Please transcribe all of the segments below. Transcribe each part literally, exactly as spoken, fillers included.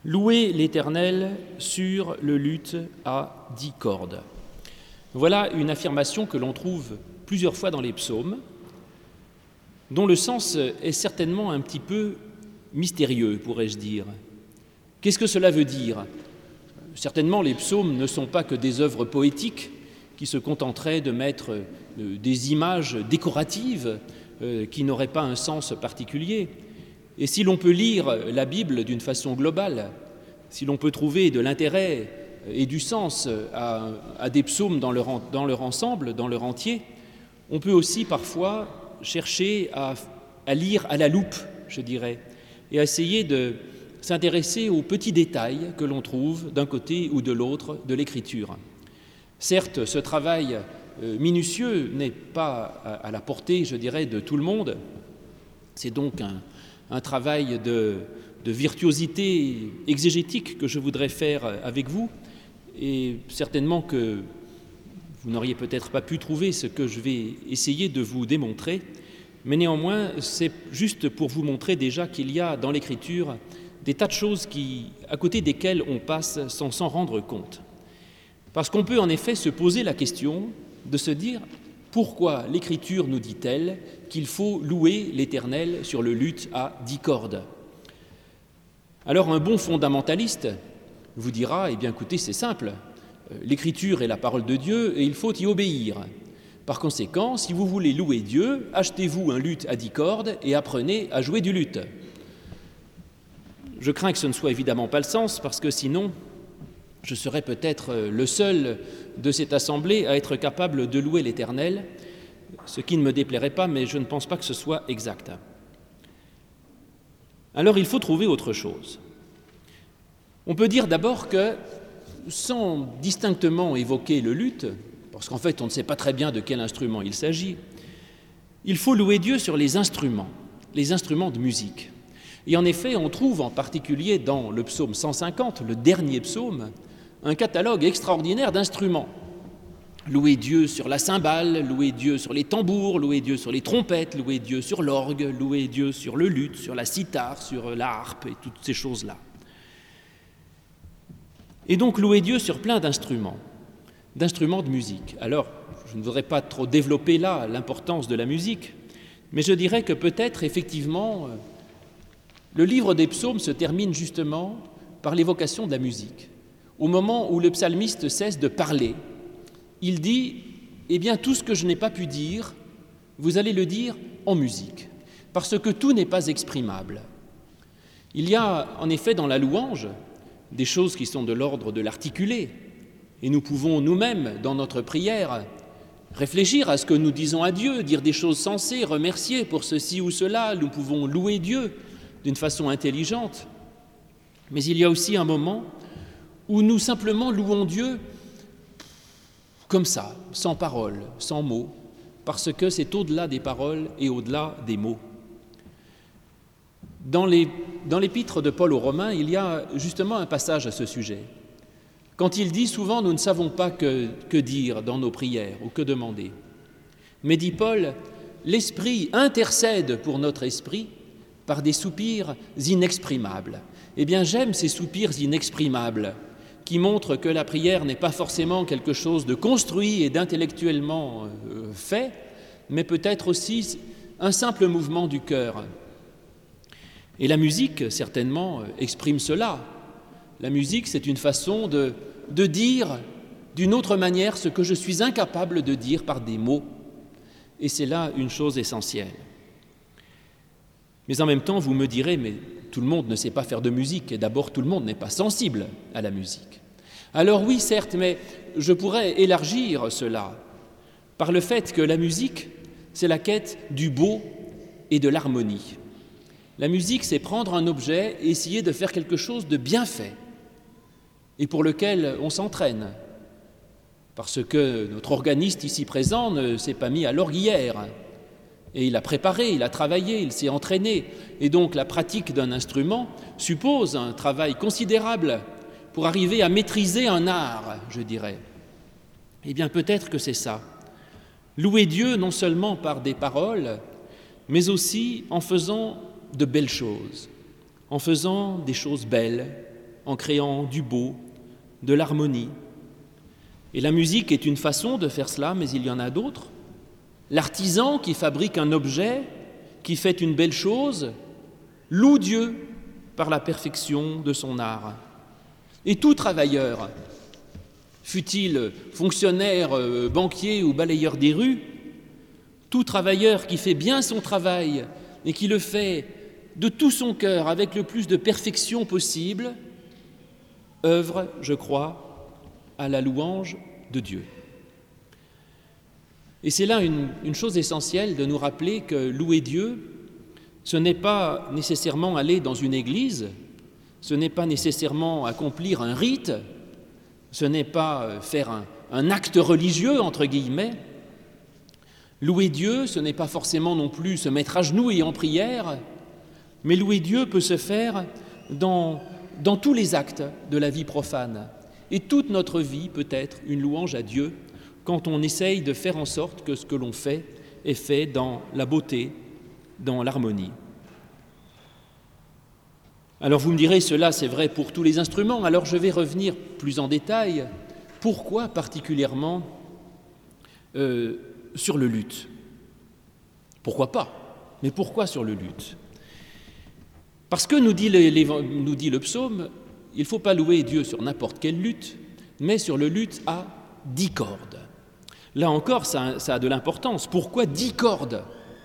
Louez l'Éternel sur le luth à dix cordes. Voilà une affirmation que l'on trouve plusieurs fois dans les psaumes, dont le sens est certainement un petit peu mystérieux, pourrais-je dire. Qu'est-ce que cela veut dire ? Certainement, les psaumes ne sont pas que des œuvres poétiques qui se contenteraient de mettre des images décoratives qui n'auraient pas un sens particulier. Et si l'on peut lire la Bible d'une façon globale, si l'on peut trouver de l'intérêt et du sens à, à des psaumes dans leur, dans leur ensemble, dans leur entier, on peut aussi parfois chercher à, à lire à la loupe, je dirais, et à essayer de s'intéresser aux petits détails que l'on trouve d'un côté ou de l'autre de l'Écriture. Certes, ce travail minutieux n'est pas à la portée, je dirais, de tout le monde. C'est donc un, un travail de, de virtuosité exégétique que je voudrais faire avec vous, et certainement que vous n'auriez peut-être pas pu trouver ce que je vais essayer de vous démontrer, mais néanmoins, c'est juste pour vous montrer déjà qu'il y a dans l'Écriture des tas de choses qui, à côté desquelles on passe sans s'en rendre compte. Parce qu'on peut en effet se poser la question de se dire pourquoi l'Écriture nous dit-elle qu'il faut louer l'Éternel sur le luth à dix cordes. Alors un bon fondamentaliste vous dira, eh bien écoutez, c'est simple, l'Écriture est la parole de Dieu et il faut y obéir. Par conséquent, si vous voulez louer Dieu, achetez-vous un luth à dix cordes et apprenez à jouer du luth. Je crains que ce ne soit évidemment pas le sens, parce que sinon, je serais peut-être le seul de cette assemblée à être capable de louer l'Éternel, ce qui ne me déplairait pas, mais je ne pense pas que ce soit exact. Alors il faut trouver autre chose. On peut dire d'abord que, sans distinctement évoquer le luth, parce qu'en fait on ne sait pas très bien de quel instrument il s'agit, il faut louer Dieu sur les instruments, les instruments de musique. Et en effet, on trouve en particulier dans le psaume cent cinquante, le dernier psaume, un catalogue extraordinaire d'instruments. Louer Dieu sur la cymbale, louer Dieu sur les tambours, louer Dieu sur les trompettes, louer Dieu sur l'orgue, louer Dieu sur le luth, sur la cithare, sur la harpe et toutes ces choses-là. Et donc louer Dieu sur plein d'instruments, d'instruments de musique. Alors, je ne voudrais pas trop développer là l'importance de la musique, mais je dirais que peut-être effectivement, le livre des psaumes se termine justement par l'évocation de la musique. Au moment où le psalmiste cesse de parler, il dit « Eh bien, tout ce que je n'ai pas pu dire, vous allez le dire en musique, parce que tout n'est pas exprimable. » Il y a en effet dans la louange des choses qui sont de l'ordre de l'articulé, et nous pouvons nous-mêmes, dans notre prière, réfléchir à ce que nous disons à Dieu, dire des choses sensées, remercier pour ceci ou cela, nous pouvons louer Dieu d'une façon intelligente. Mais il y a aussi un moment où nous simplement louons Dieu comme ça, sans paroles, sans mots, parce que c'est au-delà des paroles et au-delà des mots. Dans, les, dans l'épître de Paul aux Romains, il y a justement un passage à ce sujet. Quand il dit souvent, nous ne savons pas que, que dire dans nos prières ou que demander. Mais dit Paul, l'Esprit intercède pour notre esprit par des soupirs inexprimables. Eh bien, j'aime ces soupirs inexprimables qui montrent que la prière n'est pas forcément quelque chose de construit et d'intellectuellement euh, fait, mais peut-être aussi un simple mouvement du cœur. Et la musique, certainement, exprime cela. La musique, c'est une façon de, de dire d'une autre manière ce que je suis incapable de dire par des mots. Et c'est là une chose essentielle. Mais en même temps, vous me direz, mais tout le monde ne sait pas faire de musique, et d'abord, tout le monde n'est pas sensible à la musique. Alors oui, certes, mais je pourrais élargir cela par le fait que la musique, c'est la quête du beau et de l'harmonie. La musique, c'est prendre un objet et essayer de faire quelque chose de bien fait, et pour lequel on s'entraîne, parce que notre organiste ici présent ne s'est pas mis à l'orgue hier. Et il a préparé, il a travaillé, il s'est entraîné. Et donc la pratique d'un instrument suppose un travail considérable pour arriver à maîtriser un art, je dirais. Eh bien peut-être que c'est ça. Louer Dieu non seulement par des paroles, mais aussi en faisant de belles choses, en faisant des choses belles, en créant du beau, de l'harmonie. Et la musique est une façon de faire cela, mais il y en a d'autres. L'artisan qui fabrique un objet, qui fait une belle chose, loue Dieu par la perfection de son art. Et tout travailleur, fût-il fonctionnaire, banquier ou balayeur des rues, tout travailleur qui fait bien son travail et qui le fait de tout son cœur, avec le plus de perfection possible, œuvre, je crois, à la louange de Dieu. Et c'est là une, une chose essentielle de nous rappeler que louer Dieu, ce n'est pas nécessairement aller dans une église, ce n'est pas nécessairement accomplir un rite, ce n'est pas faire un, un acte religieux, entre guillemets. Louer Dieu, ce n'est pas forcément non plus se mettre à genoux et en prière, mais louer Dieu peut se faire dans, dans tous les actes de la vie profane. Et toute notre vie peut être une louange à Dieu quand on essaye de faire en sorte que ce que l'on fait est fait dans la beauté, dans l'harmonie. Alors vous me direz, cela c'est vrai pour tous les instruments, alors je vais revenir plus en détail. Pourquoi particulièrement euh, sur le luth? Pourquoi pas? Mais pourquoi sur le luth? Parce que nous dit, les, les, nous dit le psaume, il ne faut pas louer Dieu sur n'importe quel luth, mais sur le luth à dix cordes. Là encore, ça, ça a de l'importance. Pourquoi dix cordes?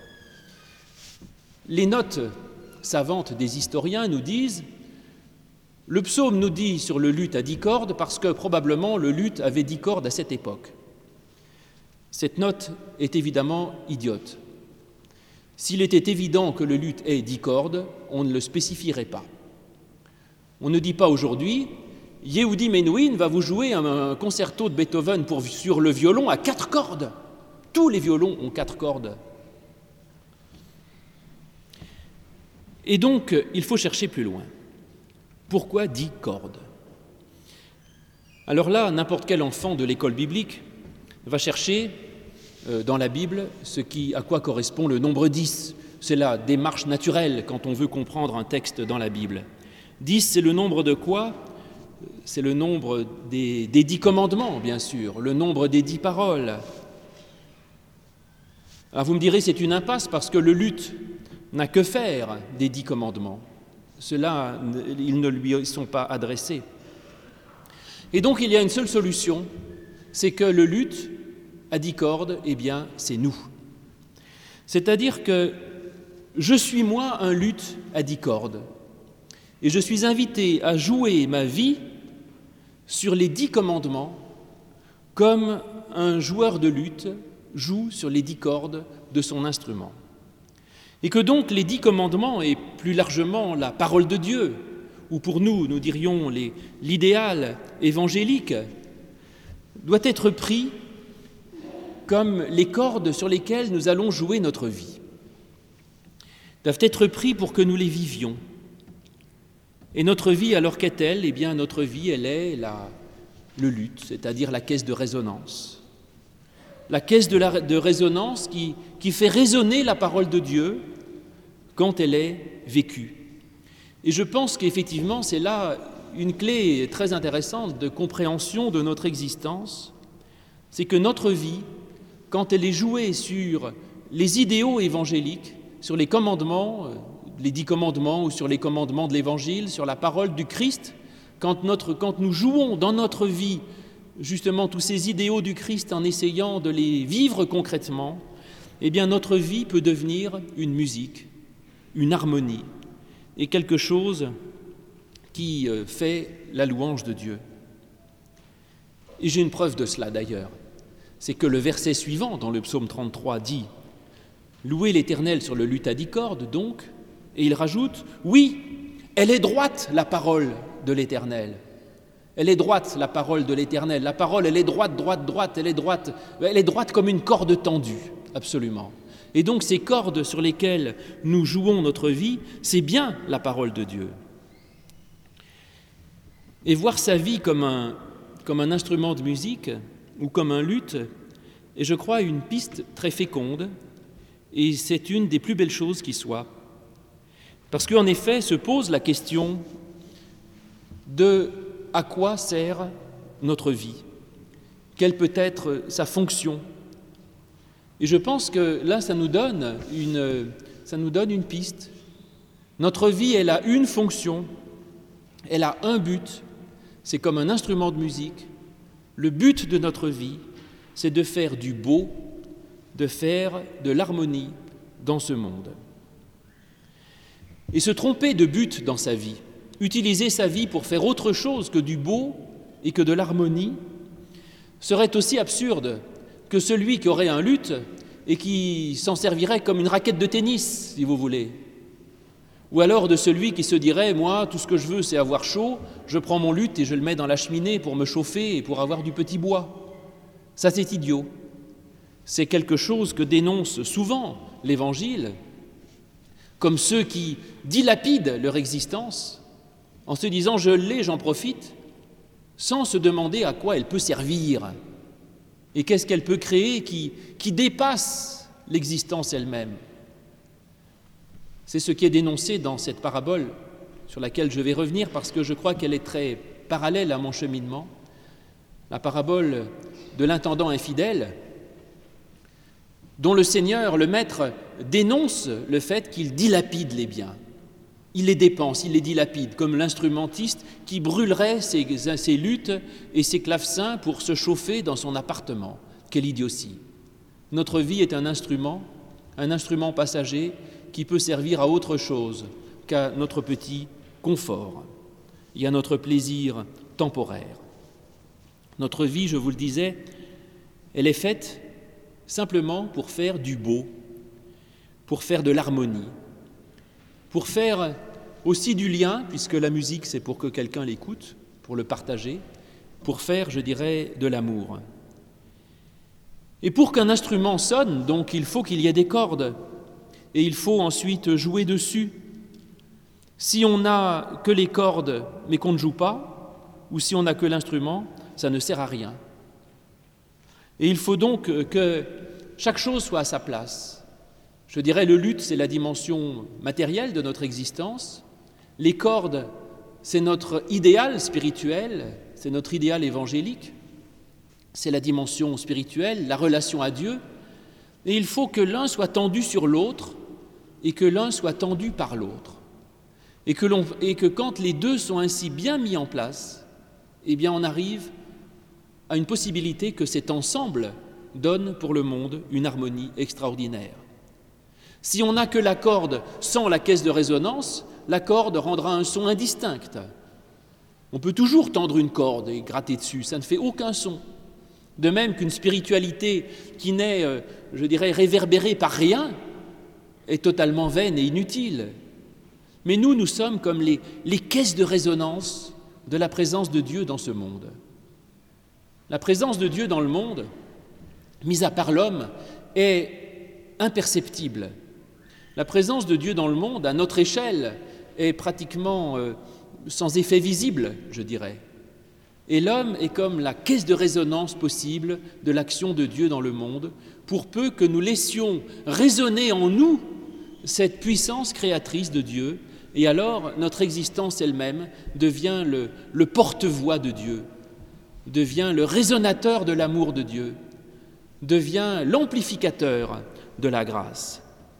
Les notes savantes des historiens nous disent, le psaume nous dit sur le luth à dix cordes parce que probablement le luth avait dix cordes à cette époque. Cette note est évidemment idiote. S'il était évident que le luth ait dix cordes, on ne le spécifierait pas. On ne dit pas aujourd'hui, Yehudi Menuhin va vous jouer un concerto de Beethoven pour, sur le violon à quatre cordes. Tous les violons ont quatre cordes. Et donc, il faut chercher plus loin. Pourquoi dix cordes? Alors là, n'importe quel enfant de l'école biblique va chercher euh, dans la Bible ce qui, à quoi correspond le nombre dix. C'est la démarche naturelle quand on veut comprendre un texte dans la Bible. dix, c'est le nombre de quoi? C'est le nombre des, des dix commandements, bien sûr, le nombre des dix paroles. Alors vous me direz, c'est une impasse parce que le luth n'a que faire des dix commandements. Ceux-là, ils ne lui sont pas adressés. Et donc il y a une seule solution, c'est que le luth à dix cordes, eh bien, c'est nous. C'est-à-dire que je suis moi un luth à dix cordes. Et je suis invité à jouer ma vie sur les dix commandements comme un joueur de luth joue sur les dix cordes de son instrument. Et que donc les dix commandements, et plus largement la parole de Dieu, ou pour nous, nous dirions les, l'idéal évangélique, doit être pris comme les cordes sur lesquelles nous allons jouer notre vie. Doivent être pris pour que nous les vivions. Et notre vie, alors qu'est-elle? Eh bien, notre vie, elle est la, le luth, c'est-à-dire la caisse de résonance. La caisse de, la, de résonance qui, qui fait résonner la parole de Dieu quand elle est vécue. Et je pense qu'effectivement, c'est là une clé très intéressante de compréhension de notre existence, c'est que notre vie, quand elle est jouée sur les idéaux évangéliques, sur les commandements, les dix commandements ou sur les commandements de l'Évangile, sur la parole du Christ, quand, notre, quand nous jouons dans notre vie justement tous ces idéaux du Christ en essayant de les vivre concrètement, eh bien notre vie peut devenir une musique, une harmonie et quelque chose qui fait la louange de Dieu. Et j'ai une preuve de cela d'ailleurs, c'est que le verset suivant dans le psaume trente-trois dit « Louez l'Éternel sur le luth à dix cordes, donc », et il rajoute « Oui, elle est droite la parole de l'Éternel ». Elle est droite, la parole de l'Éternel. La parole, elle est droite, droite, droite, elle est droite. Elle est droite comme une corde tendue, absolument. Et donc ces cordes sur lesquelles nous jouons notre vie, c'est bien la parole de Dieu. Et voir sa vie comme un, comme un instrument de musique ou comme un luth est, je crois, une piste très féconde et c'est une des plus belles choses qui soit. Parce qu'en effet se pose la question de à quoi sert notre vie, quelle peut être sa fonction. Et je pense que là, ça nous donne une, ça nous donne une piste. Notre vie, elle a une fonction, elle a un but, c'est comme un instrument de musique. Le but de notre vie, c'est de faire du beau, de faire de l'harmonie dans ce monde. Et se tromper de but dans sa vie, utiliser sa vie pour faire autre chose que du beau et que de l'harmonie, serait aussi absurde que celui qui aurait un luth et qui s'en servirait comme une raquette de tennis, si vous voulez. Ou alors de celui qui se dirait « moi, tout ce que je veux, c'est avoir chaud, je prends mon luth et je le mets dans la cheminée pour me chauffer et pour avoir du petit bois. » Ça, c'est idiot. C'est quelque chose que dénonce souvent l'Évangile, comme ceux qui dilapident leur existence en se disant « je l'ai, j'en profite », sans se demander à quoi elle peut servir et qu'est-ce qu'elle peut créer qui, qui dépasse l'existence elle-même. C'est ce qui est dénoncé dans cette parabole sur laquelle je vais revenir parce que je crois qu'elle est très parallèle à mon cheminement, la parabole de l'intendant infidèle, dont le Seigneur, le Maître, dénonce le fait qu'il dilapide les biens. Il les dépense, il les dilapide, comme l'instrumentiste qui brûlerait ses, ses luths et ses clavecins pour se chauffer dans son appartement. Quelle idiotie! Notre vie est un instrument, un instrument passager qui peut servir à autre chose qu'à notre petit confort et à notre plaisir temporaire. Notre vie, je vous le disais, elle est faite simplement pour faire du beau, pour faire de l'harmonie, pour faire aussi du lien, puisque la musique c'est pour que quelqu'un l'écoute, pour le partager, pour faire, je dirais, de l'amour. Et pour qu'un instrument sonne, donc il faut qu'il y ait des cordes, et il faut ensuite jouer dessus. Si on n'a que les cordes mais qu'on ne joue pas, ou si on n'a que l'instrument, ça ne sert à rien. Et il faut donc que chaque chose soit à sa place. Je dirais le luth, c'est la dimension matérielle de notre existence. Les cordes, c'est notre idéal spirituel, c'est notre idéal évangélique. C'est la dimension spirituelle, la relation à Dieu. Et il faut que l'un soit tendu sur l'autre et que l'un soit tendu par l'autre. Et que, l'on, et que quand les deux sont ainsi bien mis en place, eh bien on arrive à une possibilité que cet ensemble donne pour le monde une harmonie extraordinaire. Si on n'a que la corde sans la caisse de résonance, la corde rendra un son indistinct. On peut toujours tendre une corde et gratter dessus, ça ne fait aucun son. De même qu'une spiritualité qui n'est, euh, je dirais, réverbérée par rien, est totalement vaine et inutile. Mais nous, nous sommes comme les, les caisses de résonance de la présence de Dieu dans ce monde. La présence de Dieu dans le monde, mise à part l'homme, est imperceptible. La présence de Dieu dans le monde, à notre échelle, est pratiquement euh, sans effet visible, je dirais. Et l'homme est comme la caisse de résonance possible de l'action de Dieu dans le monde, pour peu que nous laissions résonner en nous cette puissance créatrice de Dieu, et alors notre existence elle-même devient le, le porte-voix de Dieu, devient le résonateur de l'amour de Dieu, devient l'amplificateur de la grâce.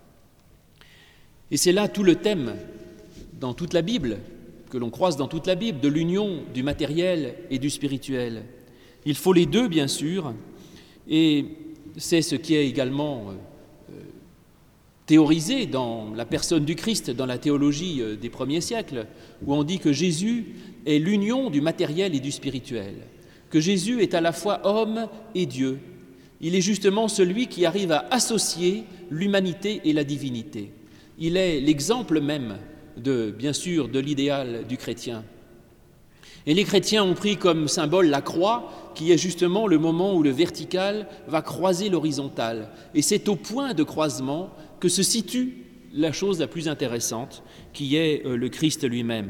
Et c'est là tout le thème dans toute la Bible, que l'on croise dans toute la Bible, de l'union du matériel et du spirituel. Il faut les deux, bien sûr, et c'est ce qui est également euh, théorisé dans la personne du Christ, dans la théologie euh, des premiers siècles, où on dit que Jésus est l'union du matériel et du spirituel, que Jésus est à la fois homme et Dieu. Il est justement celui qui arrive à associer l'humanité et la divinité. Il est l'exemple même de, bien sûr, de l'idéal du chrétien. Et les chrétiens ont pris comme symbole la croix, qui est justement le moment où le vertical va croiser l'horizontal. Et c'est au point de croisement que se situe la chose la plus intéressante, qui est le Christ lui-même.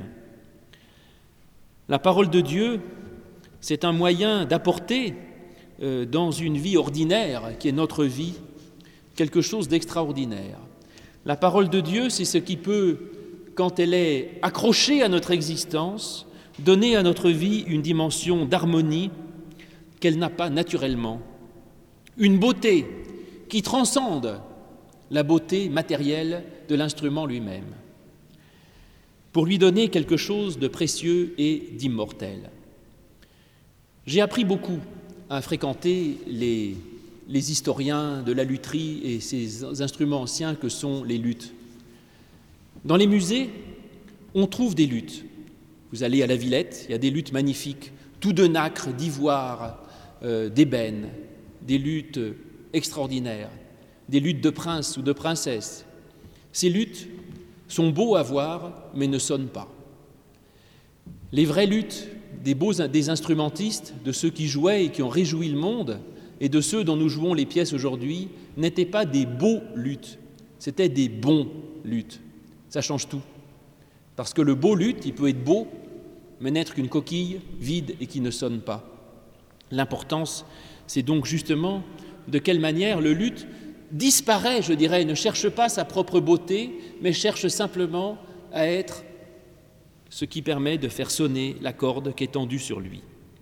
La parole de Dieu, c'est un moyen d'apporter euh, dans une vie ordinaire, qui est notre vie, quelque chose d'extraordinaire. La parole de Dieu, c'est ce qui peut, quand elle est accrochée à notre existence, donner à notre vie une dimension d'harmonie qu'elle n'a pas naturellement, une beauté qui transcende la beauté matérielle de l'instrument lui-même, pour lui donner quelque chose de précieux et d'immortel. J'ai appris beaucoup à fréquenter les, les historiens de la lutherie et ces instruments anciens que sont les luths. Dans les musées, on trouve des luths. Vous allez à la Villette, il y a des luths magnifiques, tout de nacre, d'ivoire, euh, d'ébène, des luths extraordinaires, des luths de princes ou de princesses. Ces luths sont beaux à voir, mais ne sonnent pas. Les vrais luths des beaux des instrumentistes, de ceux qui jouaient et qui ont réjoui le monde, et de ceux dont nous jouons les pièces aujourd'hui, n'étaient pas des beaux luths, c'était des bons luths. Ça change tout. Parce que le beau luth, il peut être beau, mais n'être qu'une coquille vide et qui ne sonne pas. L'importance, c'est donc justement de quelle manière le luth disparaît, je dirais, ne cherche pas sa propre beauté, mais cherche simplement à être ce qui permet de faire sonner la corde qui est tendue sur lui.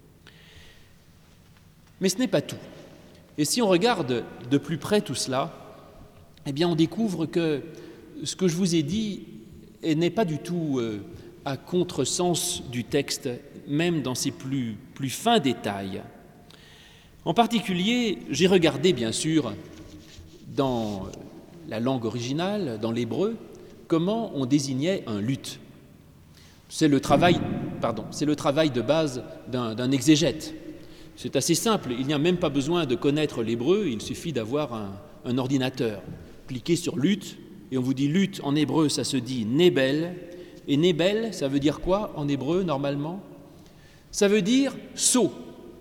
Mais ce n'est pas tout. Et si on regarde de plus près tout cela, eh bien on découvre que ce que je vous ai dit n'est pas du tout euh, à contresens du texte, même dans ses plus, plus fins détails. En particulier, j'ai regardé, bien sûr, dans la langue originale, dans l'hébreu, comment on désignait un luth. C'est le travail, pardon, c'est le travail de base d'un, d'un exégète. C'est assez simple, il n'y a même pas besoin de connaître l'hébreu, il suffit d'avoir un, un ordinateur. Cliquez sur luth, et on vous dit luth en hébreu, ça se dit nebel. Et nebel, ça veut dire quoi en hébreu normalement? Ça veut dire seau.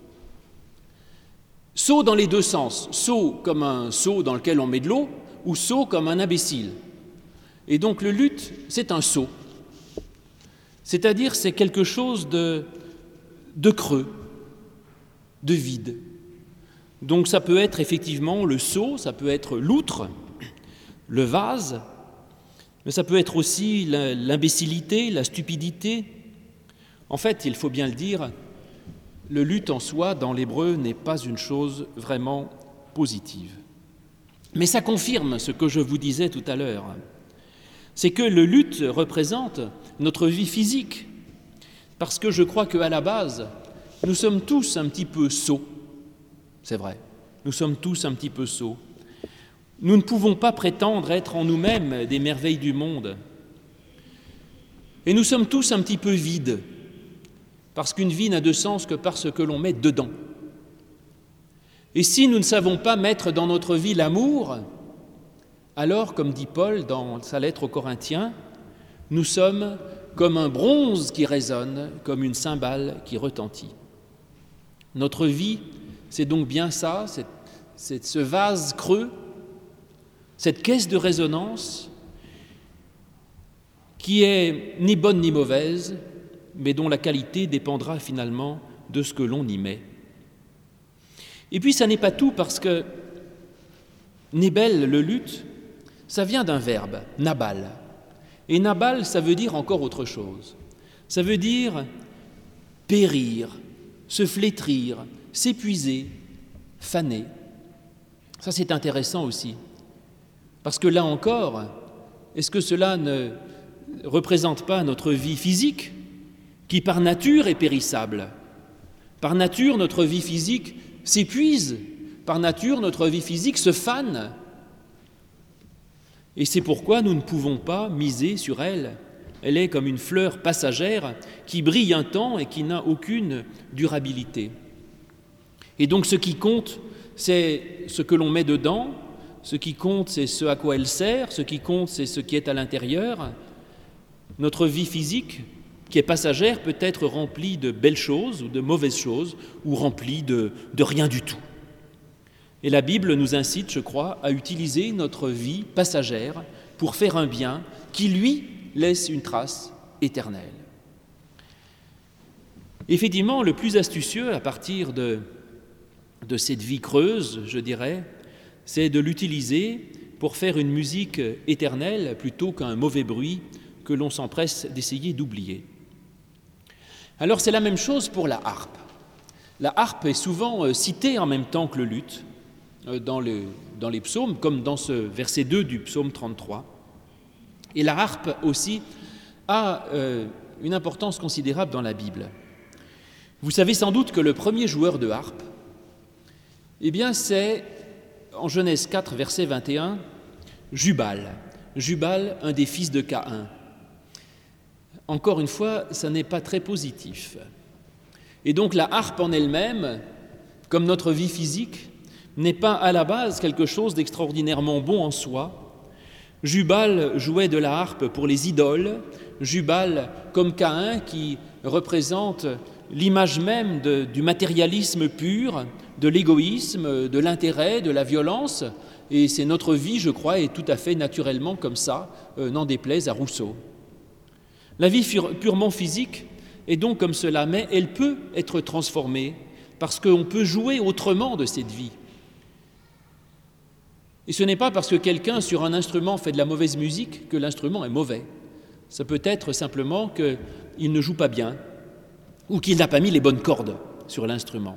Seau dans les deux sens, seau comme un seau dans lequel on met de l'eau, ou seau comme un imbécile. Et donc le luth, c'est un seau. C'est-à-dire c'est quelque chose de, de creux, de vide. Donc ça peut être effectivement le seau, ça peut être l'outre, le vase, mais ça peut être aussi l'imbécilité, la stupidité. En fait, il faut bien le dire, le luth en soi, dans l'hébreu, n'est pas une chose vraiment positive. Mais ça confirme ce que je vous disais tout à l'heure. C'est que le luth représente notre vie physique, parce que je crois qu'à la base, nous sommes tous un petit peu sots. C'est vrai, nous sommes tous un petit peu sots. Nous ne pouvons pas prétendre être en nous-mêmes des merveilles du monde. Et nous sommes tous un petit peu vides, parce qu'une vie n'a de sens que parce que l'on met dedans. Et si nous ne savons pas mettre dans notre vie l'amour, alors, comme dit Paul dans sa lettre aux Corinthiens, nous sommes comme un bronze qui résonne, comme une cymbale qui retentit. Notre vie, c'est donc bien ça, c'est, c'est ce vase creux, cette caisse de résonance qui est ni bonne ni mauvaise, mais dont la qualité dépendra finalement de ce que l'on y met. Et puis ça n'est pas tout, parce que Nebel, le luth, ça vient d'un verbe, nabal. Et nabal, ça veut dire encore autre chose. Ça veut dire périr, se flétrir, s'épuiser, faner. Ça, c'est intéressant aussi. Parce que là encore, est-ce que cela ne représente pas notre vie physique, qui par nature est périssable? Par nature, notre vie physique s'épuise. Par nature, notre vie physique se fane. Et c'est pourquoi nous ne pouvons pas miser sur elle. Elle est comme une fleur passagère qui brille un temps et qui n'a aucune durabilité. Et donc ce qui compte, c'est ce que l'on met dedans, ce qui compte, c'est ce à quoi elle sert, ce qui compte, c'est ce qui est à l'intérieur. Notre vie physique, qui est passagère, peut être remplie de belles choses ou de mauvaises choses, ou remplie de, de rien du tout. Et la Bible nous incite, je crois, à utiliser notre vie passagère pour faire un bien qui, lui, laisse une trace éternelle. Effectivement, le plus astucieux à partir de, de cette vie creuse, je dirais, c'est de l'utiliser pour faire une musique éternelle plutôt qu'un mauvais bruit que l'on s'empresse d'essayer d'oublier. Alors c'est la même chose pour la harpe. La harpe est souvent euh, citée en même temps que le luth euh, dans, le, dans les psaumes, comme dans ce verset deux du psaume trente-trois. Et la harpe aussi a euh, une importance considérable dans la Bible. Vous savez sans doute que le premier joueur de harpe, eh bien c'est, en Genèse quatre, verset vingt et un, Jubal. Jubal, un des fils de Caïn. Encore une fois, ça n'est pas très positif. Et donc la harpe en elle-même, comme notre vie physique, n'est pas à la base quelque chose d'extraordinairement bon en soi. Jubal jouait de la harpe pour les idoles, Jubal comme Caïn qui représente l'image même de, du matérialisme pur, de l'égoïsme, de l'intérêt, de la violence, et c'est notre vie, je crois, est tout à fait naturellement comme ça, euh, n'en déplaise à Rousseau. La vie purement physique est donc comme cela, mais elle peut être transformée parce qu'on peut jouer autrement de cette vie. Et ce n'est pas parce que quelqu'un sur un instrument fait de la mauvaise musique que l'instrument est mauvais. Ça peut être simplement qu'il ne joue pas bien ou qu'il n'a pas mis les bonnes cordes sur l'instrument.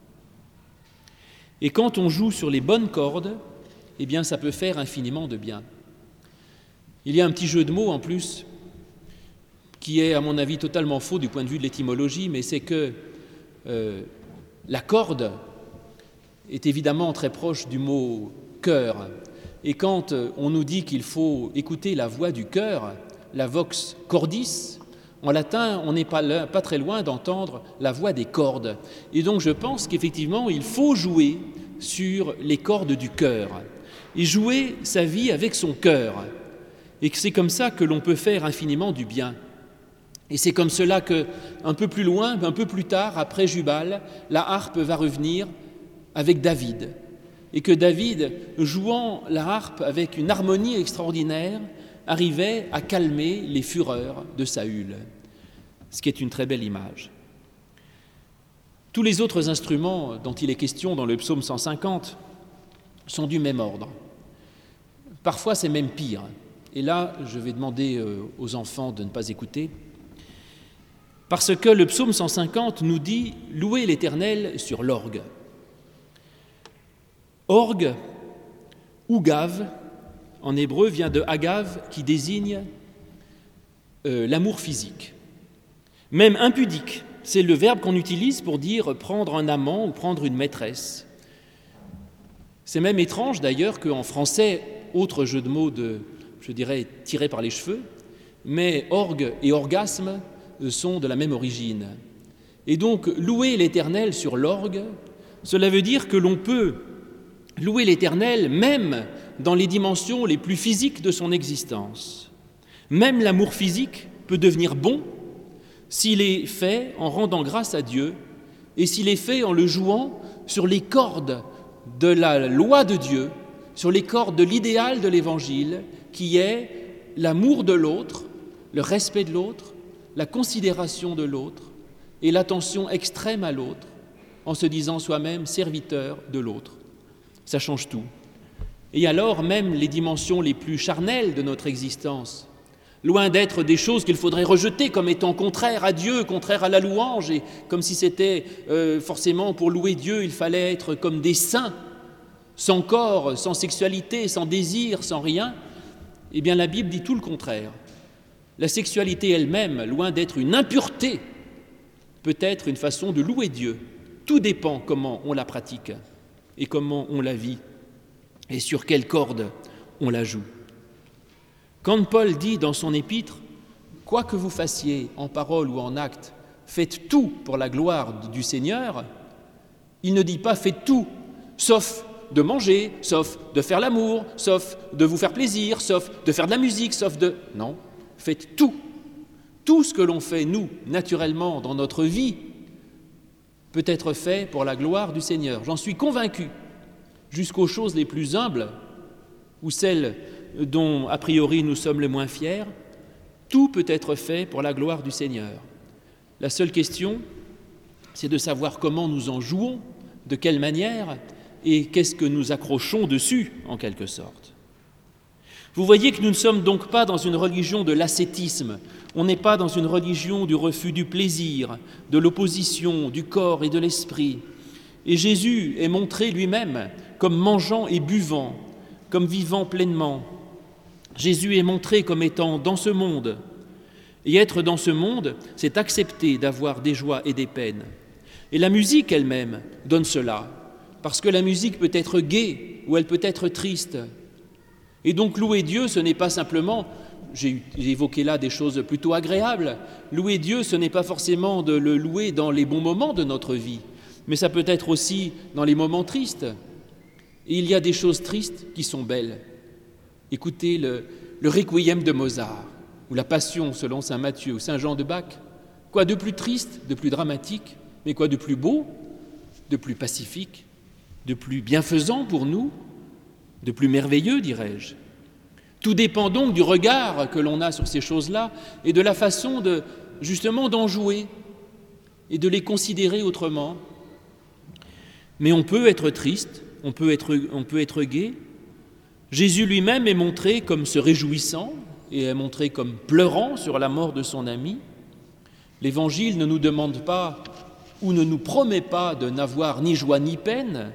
Et quand on joue sur les bonnes cordes, eh bien ça peut faire infiniment de bien. Il y a un petit jeu de mots en plus qui est à mon avis totalement faux du point de vue de l'étymologie, mais c'est que euh, la corde est évidemment très proche du mot cœur. Et quand on nous dit qu'il faut écouter la voix du cœur, la vox cordis, en latin, on n'est pas, là, pas très loin d'entendre la voix des cordes. Et donc je pense qu'effectivement, il faut jouer sur les cordes du cœur et jouer sa vie avec son cœur. Et que c'est comme ça que l'on peut faire infiniment du bien. Et c'est comme cela que, un peu plus loin, un peu plus tard, après Jubal, la harpe va revenir avec David. Et que David, jouant la harpe avec une harmonie extraordinaire, arrivait à calmer les fureurs de Saül, ce qui est une très belle image. Tous les autres instruments dont il est question dans le psaume cent cinquante sont du même ordre. Parfois, c'est même pire. Et là, je vais demander aux enfants de ne pas écouter, parce que le psaume cent cinquante nous dit « Louez l'Éternel sur l'orgue ». Orgue, ou gave, en hébreu, vient de agav, qui désigne euh, l'amour physique. Même impudique, c'est le verbe qu'on utilise pour dire prendre un amant ou prendre une maîtresse. C'est même étrange d'ailleurs qu'en français, autre jeu de mots de, je dirais, tiré par les cheveux, mais orgue et orgasme sont de la même origine. Et donc, louer l'Éternel sur l'orgue, cela veut dire que l'on peut louer l'Éternel même dans les dimensions les plus physiques de son existence. Même l'amour physique peut devenir bon s'il est fait en rendant grâce à Dieu et s'il est fait en le jouant sur les cordes de la loi de Dieu, sur les cordes de l'idéal de l'Évangile, qui est l'amour de l'autre, le respect de l'autre, la considération de l'autre et l'attention extrême à l'autre, en se disant soi-même serviteur de l'autre. Ça change tout. Et alors même les dimensions les plus charnelles de notre existence, loin d'être des choses qu'il faudrait rejeter comme étant contraires à Dieu, contraires à la louange, et comme si c'était euh, forcément pour louer Dieu, il fallait être comme des saints, sans corps, sans sexualité, sans désir, sans rien, eh bien la Bible dit tout le contraire. La sexualité elle-même, loin d'être une impureté, peut être une façon de louer Dieu. Tout dépend comment on la pratique et comment on la vit et sur quelle corde on la joue. Quand Paul dit dans son épître « Quoi que vous fassiez en parole ou en acte, faites tout pour la gloire du Seigneur », il ne dit pas « faites tout », sauf de manger, sauf de faire l'amour, sauf de vous faire plaisir, sauf de faire de la musique, sauf de... Non, faites tout. Tout ce que l'on fait, nous, naturellement, dans notre vie, peut être fait pour la gloire du Seigneur. J'en suis convaincu, jusqu'aux choses les plus humbles, ou celles dont, a priori, nous sommes les moins fiers, tout peut être fait pour la gloire du Seigneur. La seule question, c'est de savoir comment nous en jouons, de quelle manière, et qu'est-ce que nous accrochons dessus, en quelque sorte. Vous voyez que nous ne sommes donc pas dans une religion de l'ascétisme, on n'est pas dans une religion du refus du plaisir, de l'opposition du corps et de l'esprit. Et Jésus est montré lui-même comme mangeant et buvant, comme vivant pleinement. Jésus est montré comme étant dans ce monde. Et être dans ce monde, c'est accepter d'avoir des joies et des peines. Et la musique elle-même donne cela, parce que la musique peut être gaie ou elle peut être triste. Et donc louer Dieu, ce n'est pas simplement, j'ai évoqué là des choses plutôt agréables, louer Dieu, ce n'est pas forcément de le louer dans les bons moments de notre vie, mais ça peut être aussi dans les moments tristes. Et il y a des choses tristes qui sont belles. Écoutez le, le Requiem de Mozart, ou la Passion selon saint Matthieu ou saint Jean de Bach. Quoi de plus triste, de plus dramatique, mais quoi de plus beau, de plus pacifique, de plus bienfaisant pour nous, de plus merveilleux, dirais-je. Tout dépend donc du regard que l'on a sur ces choses-là et de la façon de, justement, d'en jouer et de les considérer autrement. Mais on peut être triste, on peut être, on peut être gai. Jésus lui-même est montré comme se réjouissant et est montré comme pleurant sur la mort de son ami. L'Évangile ne nous demande pas ou ne nous promet pas de n'avoir ni joie ni peine.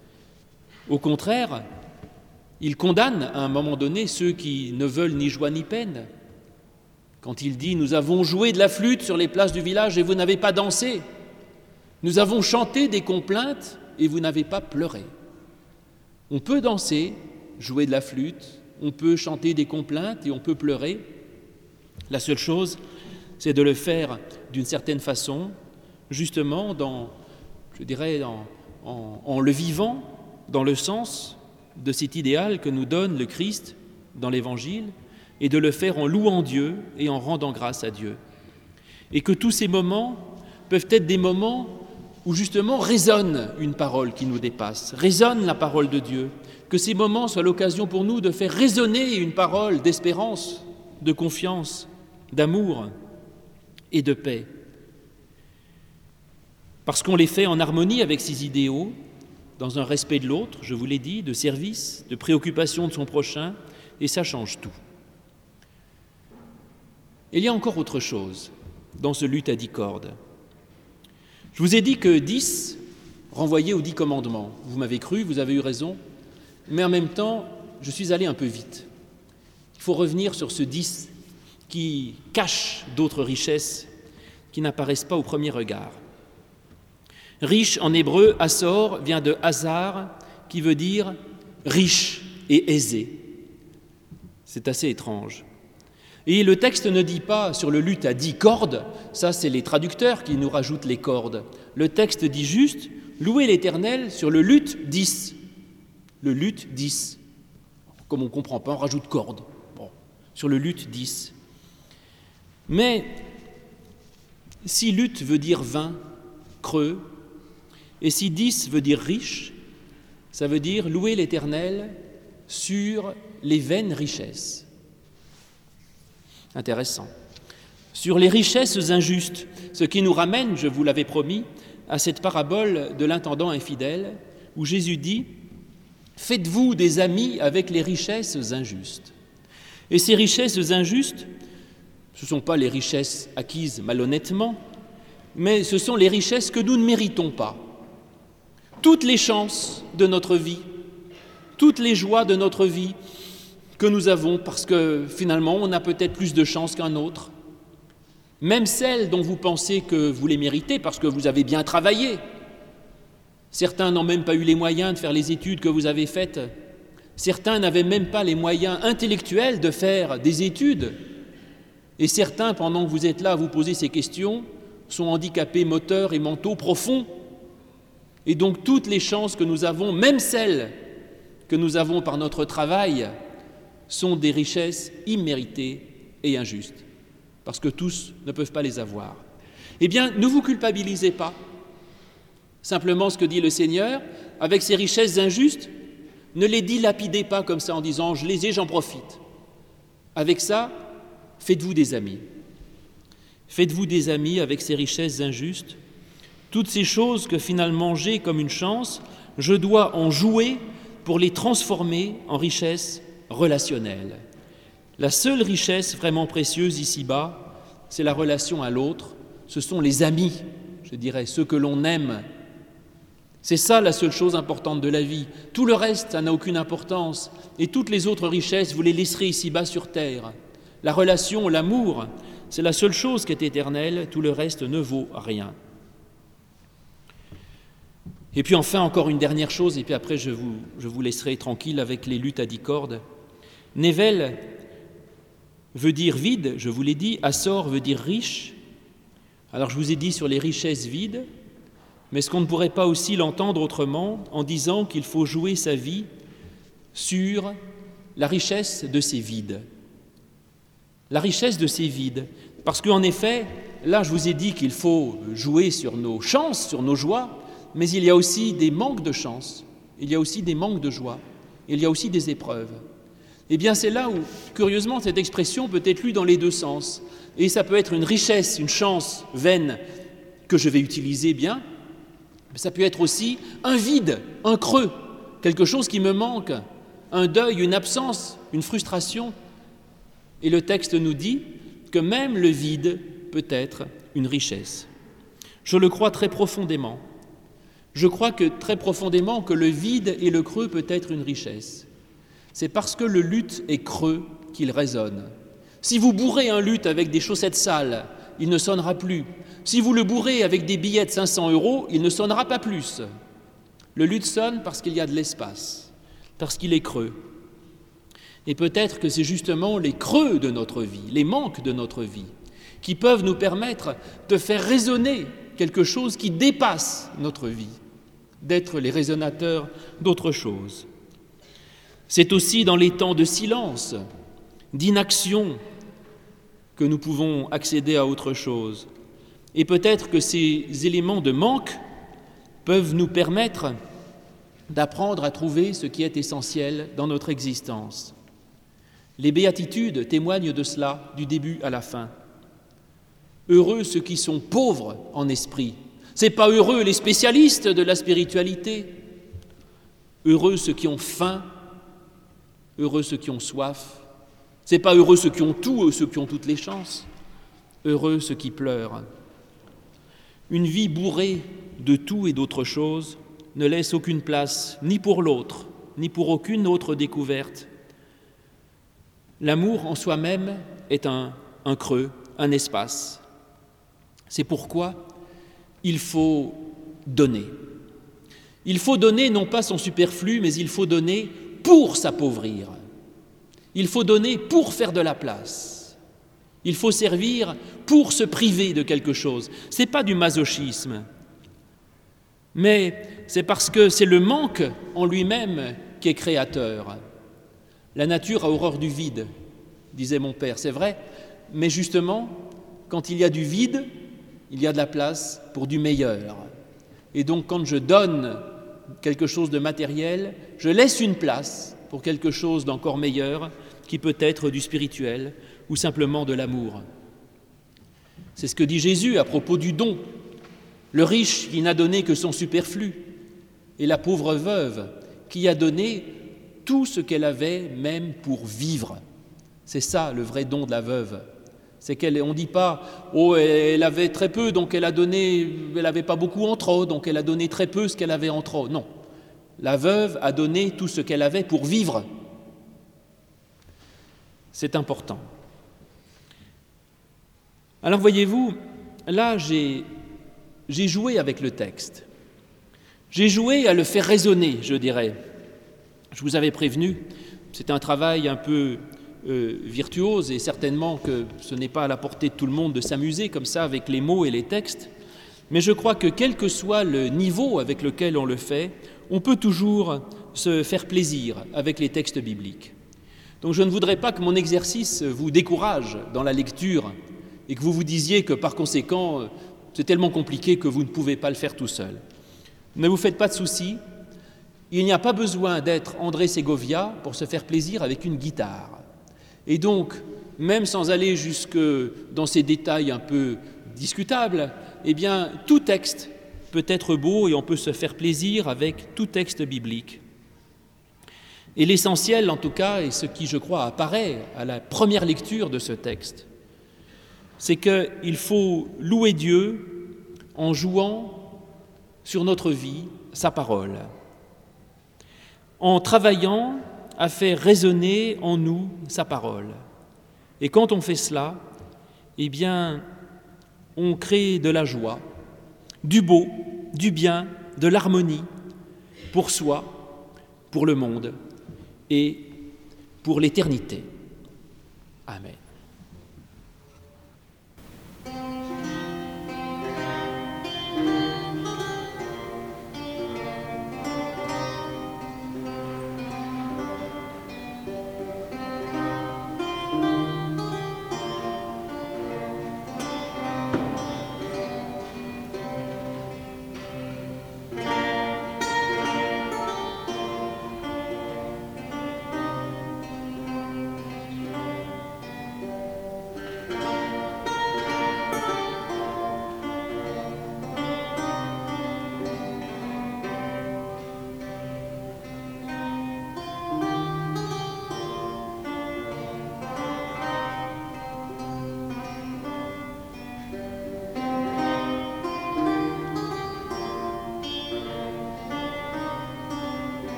Au contraire, il condamne à un moment donné ceux qui ne veulent ni joie ni peine. Quand il dit « Nous avons joué de la flûte sur les places du village et vous n'avez pas dansé. Nous avons chanté des complaintes et vous n'avez pas pleuré. » On peut danser, jouer de la flûte, on peut chanter des complaintes et on peut pleurer. La seule chose, c'est de le faire d'une certaine façon, justement dans, je dirais, en, en, en le vivant, dans le sens de cet idéal que nous donne le Christ dans l'Évangile, et de le faire en louant Dieu et en rendant grâce à Dieu. Et que tous ces moments peuvent être des moments où justement résonne une parole qui nous dépasse, résonne la parole de Dieu, que ces moments soient l'occasion pour nous de faire résonner une parole d'espérance, de confiance, d'amour et de paix. Parce qu'on les fait en harmonie avec ces idéaux, dans un respect de l'autre, je vous l'ai dit, de service, de préoccupation de son prochain, et ça change tout. Il y a encore autre chose dans ce luth à dix cordes. Je vous ai dit que dix renvoyait aux dix commandements. Vous m'avez cru, vous avez eu raison, mais en même temps, je suis allé un peu vite. Il faut revenir sur ce dix qui cache d'autres richesses qui n'apparaissent pas au premier regard. Riche en hébreu, Asor vient de Hazar, qui veut dire riche et aisé. C'est assez étrange. Et le texte ne dit pas sur le luth à dix cordes, ça c'est les traducteurs qui nous rajoutent les cordes. Le texte dit juste « Louez l'Éternel sur le luth dix ». Le luth dix. Comme on ne comprend pas, on rajoute cordes. Bon, sur le luth dix. Mais si luth veut dire vingt, creux, et si dix veut dire riche, ça veut dire louer l'Éternel sur les vaines richesses. Intéressant. Sur les richesses injustes, ce qui nous ramène, je vous l'avais promis, à cette parabole de l'intendant infidèle, où Jésus dit « Faites-vous des amis avec les richesses injustes ». Et ces richesses injustes, ce ne sont pas les richesses acquises malhonnêtement, mais ce sont les richesses que nous ne méritons pas. Toutes les chances de notre vie, toutes les joies de notre vie que nous avons parce que finalement on a peut-être plus de chances qu'un autre, même celles dont vous pensez que vous les méritez parce que vous avez bien travaillé. Certains n'ont même pas eu les moyens de faire les études que vous avez faites. Certains n'avaient même pas les moyens intellectuels de faire des études. Et certains, pendant que vous êtes là à vous poser ces questions, sont handicapés moteurs et mentaux profonds. Et donc toutes les chances que nous avons, même celles que nous avons par notre travail, sont des richesses imméritées et injustes, parce que tous ne peuvent pas les avoir. Eh bien, ne vous culpabilisez pas. Simplement ce que dit le Seigneur, avec ces richesses injustes, ne les dilapidez pas comme ça en disant « je les ai, j'en profite ». Avec ça, faites-vous des amis. Faites-vous des amis avec ces richesses injustes. Toutes ces choses que finalement j'ai comme une chance, je dois en jouer pour les transformer en richesses relationnelles. La seule richesse vraiment précieuse ici-bas, c'est la relation à l'autre, ce sont les amis, je dirais, ceux que l'on aime. C'est ça la seule chose importante de la vie. Tout le reste, ça n'a aucune importance. Et toutes les autres richesses, vous les laisserez ici-bas sur terre. La relation, l'amour, c'est la seule chose qui est éternelle, tout le reste ne vaut rien. Et puis enfin, encore une dernière chose, et puis après je vous, je vous laisserai tranquille avec les luttes à dix cordes. Nével veut dire vide, je vous l'ai dit, Assor veut dire riche. Alors je vous ai dit sur les richesses vides, mais est-ce qu'on ne pourrait pas aussi l'entendre autrement en disant qu'il faut jouer sa vie sur la richesse de ces vides? La richesse de ces vides. Parce qu'en effet, là je vous ai dit qu'il faut jouer sur nos chances, sur nos joies, mais il y a aussi des manques de chance, il y a aussi des manques de joie, il y a aussi des épreuves. Eh bien c'est là où, curieusement, cette expression peut être lue dans les deux sens. Et ça peut être une richesse, une chance vaine que je vais utiliser bien, mais ça peut être aussi un vide, un creux, quelque chose qui me manque, un deuil, une absence, une frustration. Et le texte nous dit que même le vide peut être une richesse. Je le crois très profondément. Je crois que très profondément que le vide et le creux peut être une richesse. C'est parce que le luth est creux qu'il résonne. Si vous bourrez un luth avec des chaussettes sales, il ne sonnera plus. Si vous le bourrez avec des billets de cinq cents euros, il ne sonnera pas plus. Le luth sonne parce qu'il y a de l'espace, parce qu'il est creux. Et peut-être que c'est justement les creux de notre vie, les manques de notre vie, qui peuvent nous permettre de faire résonner quelque chose qui dépasse notre vie, d'être les résonateurs d'autre chose. C'est aussi dans les temps de silence, d'inaction, que nous pouvons accéder à autre chose. Et peut-être que ces éléments de manque peuvent nous permettre d'apprendre à trouver ce qui est essentiel dans notre existence. Les béatitudes témoignent de cela du début à la fin. Heureux ceux qui sont pauvres en esprit. Ce n'est pas heureux les spécialistes de la spiritualité. Heureux ceux qui ont faim, heureux ceux qui ont soif. Ce n'est pas heureux ceux qui ont tout, ceux qui ont toutes les chances. Heureux ceux qui pleurent. Une vie bourrée de tout et d'autre chose ne laisse aucune place ni pour l'autre, ni pour aucune autre découverte. L'amour en soi-même est un, un creux, un espace. C'est pourquoi il faut donner. Il faut donner non pas son superflu, mais il faut donner pour s'appauvrir. Il faut donner pour faire de la place. Il faut servir pour se priver de quelque chose. Ce n'est pas du masochisme, mais c'est parce que c'est le manque en lui-même qui est créateur. La nature a horreur du vide, disait mon père, c'est vrai, mais justement, quand il y a du vide, il y a de la place pour du meilleur. Et donc, quand je donne quelque chose de matériel, je laisse une place pour quelque chose d'encore meilleur, qui peut être du spirituel ou simplement de l'amour. C'est ce que dit Jésus à propos du don. Le riche qui n'a donné que son superflu, et la pauvre veuve qui a donné tout ce qu'elle avait même pour vivre. C'est ça le vrai don de la veuve. C'est qu'elle, on ne dit pas « Oh, elle avait très peu, donc elle a donné, elle n'avait pas beaucoup en trop, donc elle a donné très peu ce qu'elle avait en trop. » Non, la veuve a donné tout ce qu'elle avait pour vivre. C'est important. Alors voyez-vous, là j'ai, j'ai joué avec le texte. J'ai joué à le faire résonner, je dirais. Je vous avais prévenu, c'est un travail un peu euh, virtuose et certainement que ce n'est pas à la portée de tout le monde de s'amuser comme ça avec les mots et les textes. Mais je crois que quel que soit le niveau avec lequel on le fait, on peut toujours se faire plaisir avec les textes bibliques. Donc je ne voudrais pas que mon exercice vous décourage dans la lecture et que vous vous disiez que par conséquent, c'est tellement compliqué que vous ne pouvez pas le faire tout seul. Ne vous faites pas de soucis, il n'y a pas besoin d'être André Segovia pour se faire plaisir avec une guitare. Et donc, même sans aller jusque dans ces détails un peu discutables, eh bien, tout texte peut être beau et on peut se faire plaisir avec tout texte biblique. Et l'essentiel, en tout cas, et ce qui, je crois, apparaît à la première lecture de ce texte, c'est qu'il faut louer Dieu en jouant sur notre vie sa parole, en travaillant à faire résonner en nous sa parole. Et quand on fait cela, eh bien, on crée de la joie, du beau, du bien, de l'harmonie pour soi, pour le monde et pour l'éternité. Amen.